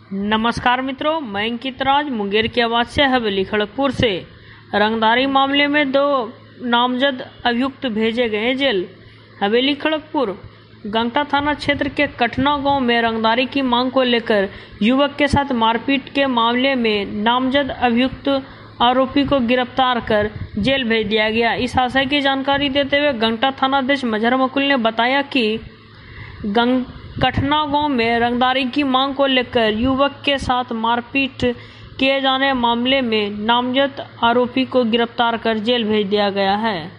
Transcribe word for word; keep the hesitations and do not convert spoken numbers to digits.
नमस्कार मित्रों, मैं अंकित राज मुंगेर की आवाज से हवेली खड़गपुर से। रंगदारी मामले में दो नामजद अभियुक्त भेजे गए जेल। हवेली खड़गपुर गंगटा थाना क्षेत्र के कठना गांव में रंगदारी की मांग को लेकर युवक के साथ मारपीट के मामले में नामजद अभियुक्त आरोपी को गिरफ्तार कर जेल भेज दिया गया। इस आशय की जानकारी देते हुए गंगटा थानाध्यक्ष मजहर मकुल ने बताया कि गंग कठना गांव में रंगदारी की मांग को लेकर युवक के साथ मारपीट किए जाने मामले में नामजद आरोपी को गिरफ्तार कर जेल भेज दिया गया है।